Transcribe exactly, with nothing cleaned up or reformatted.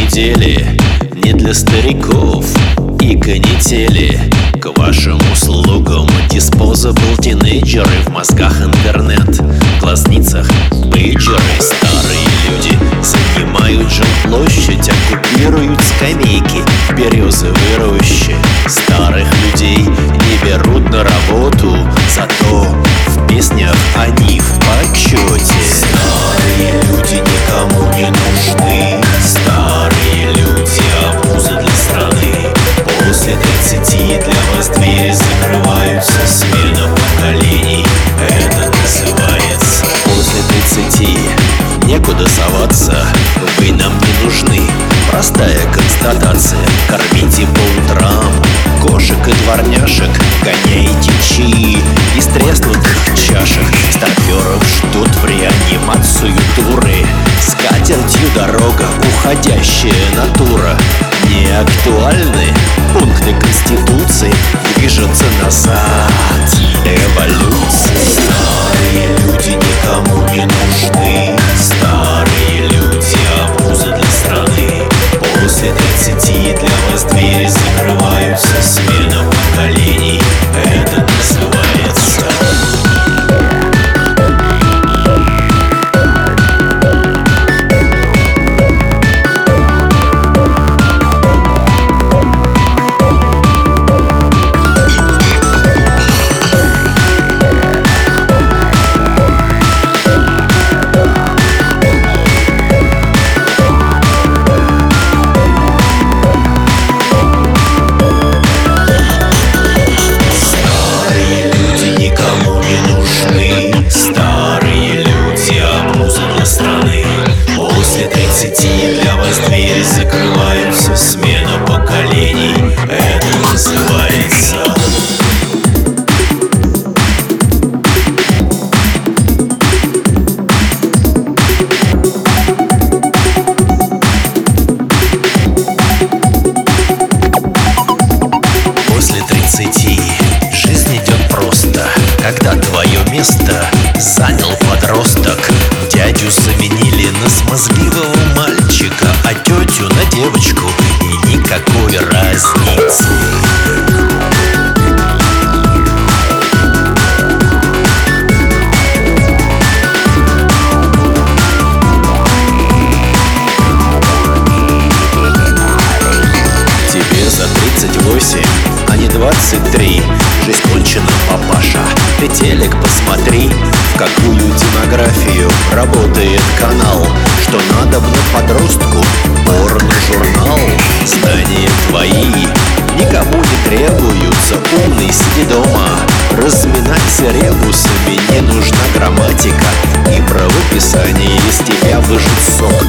гудели не для стариков и канители. К вашим услугам disposable тинейджеры, в мозгах интернет, в глазницах пейджеры. Старые люди занимают жилплощадь, оккупируют скамейки в березовой роще. Старых людей не берут на работу, зато в песнях они в почете. Старые люди никому не нужны, старые люди обуза для страны. После тридцати для вас двери закрываются, смена поколений, это называется. После тридцати некуда соваться, вы нам не нужны. Простая констатация: кормите по утрам кошек и дворняжек, гоняйте чаи из треснутых чашек. Старперов ждут в реанимацию туры, скатертью дорога, уходящая натура. Не актуальны пункты Конституции, движется назад эволюция. Старые люди никому не нужны, старые люди обуза для страны. После тридцати для вас двери закрываются, смена поколений, это называется. После тридцати для вас двери закрываются, смена поколений, это называется. После тридцати жизнь идет просто, когда твое место занял подросток. Дядю заменили на смазливого мальчика, а тетю на девочку, и никакой разницы. Тебе за тридцать восемь, а не двадцать три. Жизнь кончена, папаша, ты телек посмотри, в какую демографию работает канал. Что надобно подростку, порно-журнал. Знания твои никому не требуются, умный сиди дома. Разминайся ребусами, не нужна грамматика и правописание, из тебя выжат сок.